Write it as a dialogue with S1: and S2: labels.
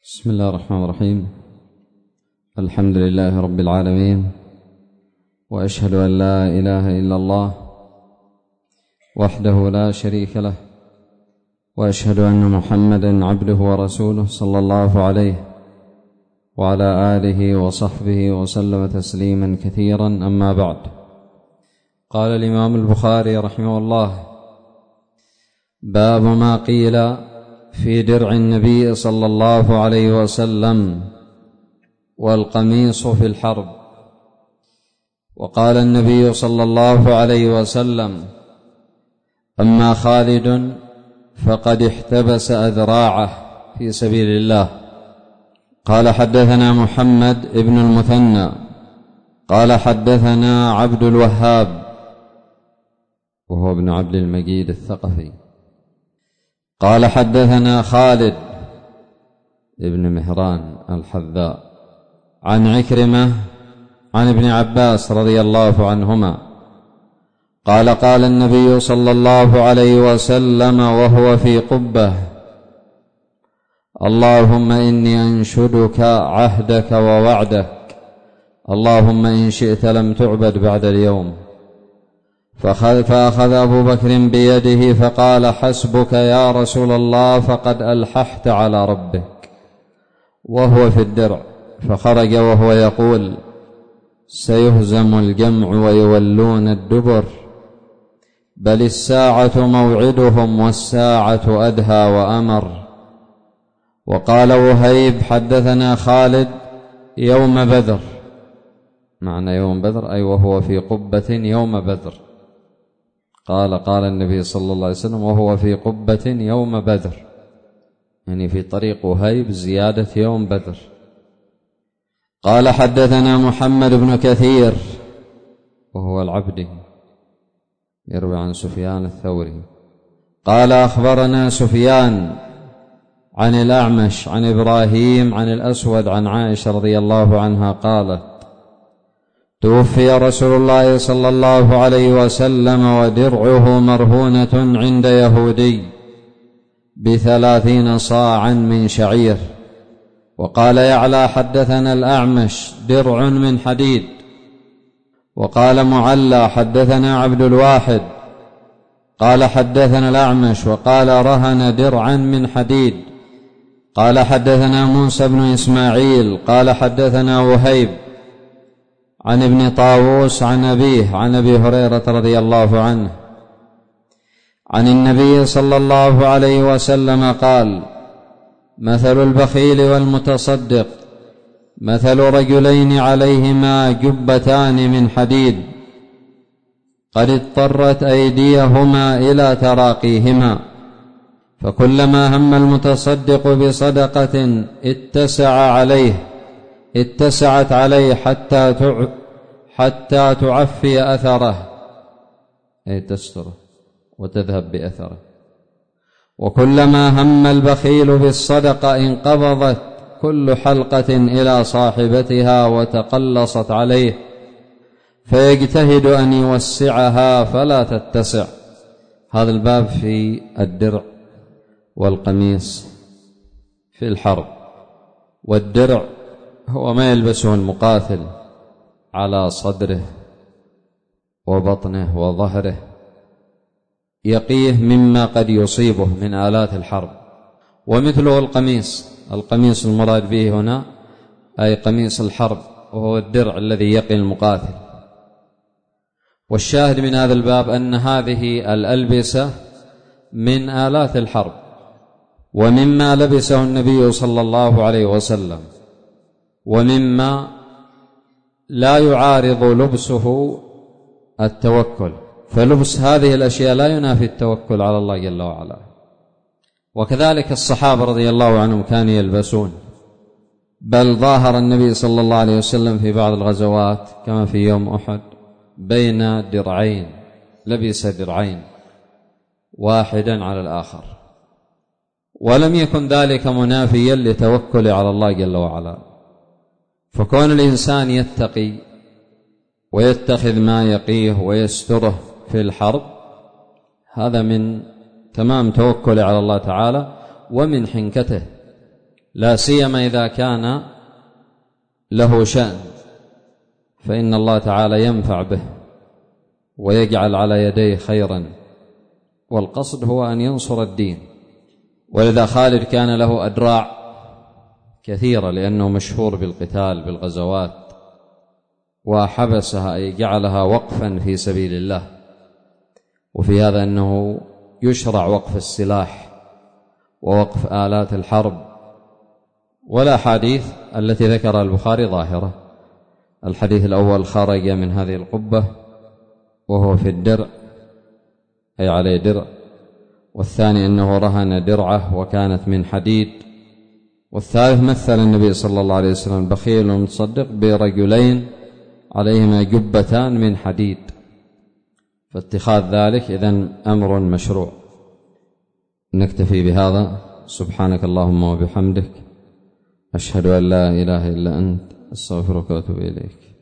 S1: بسم الله الرحمن الرحيم. الحمد لله رب العالمين، وأشهد أن لا إله إلا الله وحده لا شريك له، وأشهد أن محمدا عبده ورسوله صلى الله عليه وعلى آله وصحبه وسلم تسليما كثيرا. أما بعد، قال الإمام البخاري رحمه الله: باب ما قيل في درع النبي صلى الله عليه وسلم والقميص في الحرب. وقال النبي صلى الله عليه وسلم: أما خالد فقد احتبس أذراعه في سبيل الله. قال: حدثنا محمد بن المثنى قال: حدثنا عبد الوهاب وهو ابن عبد المجيد الثقفي قال: حدثنا خالد ابن مهران الحذاء عن عكرمة عن ابن عباس رضي الله عنهما قال: قال النبي صلى الله عليه وسلم وهو في قبة: اللهم إني أنشدك عهدك ووعدك، اللهم إن شئت لم تعبد بعد اليوم. فأخذ أبو بكر بيده فقال: حسبك يا رسول الله، فقد ألححت على ربك. وهو في الدرع، فخرج وهو يقول: سيهزم الجمع ويولون الدبر، بل الساعة موعدهم والساعة أدهى وأمر. وقال وهيب: حدثنا خالد يوم بدر. معنى يوم بدر أي وهو في قبة يوم بدر. قال النبي صلى الله عليه وسلم وهو في قبة يوم بدر، يعني في طريق وهيب زيادة يوم بدر. قال: حدثنا محمد بن كثير وهو العبدي يروي عن سفيان الثوري قال: أخبرنا سفيان عن الأعمش عن إبراهيم عن الأسود عن عائشة رضي الله عنها قالت: توفي رسول الله صلى الله عليه وسلم ودرعه مرهونة عند يهودي ب30 صاعا من شعير. وقال يعلى: حدثنا الأعمش درع من حديد. وقال معلى: حدثنا عبد الواحد قال: حدثنا الأعمش وقال: رهن درعا من حديد. قال: حدثنا موسى بن إسماعيل قال: حدثنا وهيب عن ابن طاووس عن أبيه عن أبي هريرة رضي الله عنه عن النبي صلى الله عليه وسلم قال: مثل البخيل والمتصدق مثل رجلين عليهما جبتان من حديد قد اضطرت أيديهما إلى تراقيهما، فكلما هم المتصدق بصدقة اتسعت عليه حتى تعفي أثره، أي تستره وتذهب بأثره. وكلما هم البخيل بالصدقة انقبضت كل حلقة إلى صاحبتها وتقلصت عليه، فيجتهد أن يوسعها فلا تتسع. هذا الباب في الدرع والقميص في الحرب. والدرع هو ما يلبسه المقاتل على صدره وبطنه وظهره يقيه مما قد يصيبه من آلات الحرب. ومثله القميص المراد به هنا أي قميص الحرب، وهو الدرع الذي يقي المقاتل. والشاهد من هذا الباب أن هذه الألبسة من آلات الحرب، ومما لبسه النبي صلى الله عليه وسلم، ومما لا يعارض لبسه التوكل، فلبس هذه الأشياء لا ينافي التوكل على الله جل وعلا. وكذلك الصحابة رضي الله عنهم كانوا يلبسون، بل ظاهر النبي صلى الله عليه وسلم في بعض الغزوات كما في يوم أحد بين درعين، لبس درعين واحدا على الآخر، ولم يكن ذلك منافيا لتوكل على الله جل وعلا. فكون الإنسان يتقي ويتخذ ما يقيه ويستره في الحرب، هذا من تمام توكله على الله تعالى ومن حنكته، لا سيما إذا كان له شأن، فإن الله تعالى ينفع به ويجعل على يديه خيرا، والقصد هو أن ينصر الدين. ولذا خالد كان له أدراع كثيرة لأنه مشهور بالقتال بالغزوات، وحبسها أي جعلها وقفا في سبيل الله. وفي هذا أنه يشرع وقف السلاح ووقف آلات الحرب. والأحاديث التي ذكرها البخاري ظاهرة. الحديث الأول: خرج من هذه القبة وهو في الدرع أي عليه درع. والثاني أنه رهن درعه وكانت من حديد. والثالث: مثل النبي صلى الله عليه وسلم البخيل المتصدق برجلين عليهما جبتان من حديد، فاتخاذ ذلك إذن أمر مشروع. نكتفي بهذا. سبحانك اللهم وبحمدك، أشهد أن لا إله إلا أنت، أستغفرك وأتوب إليك.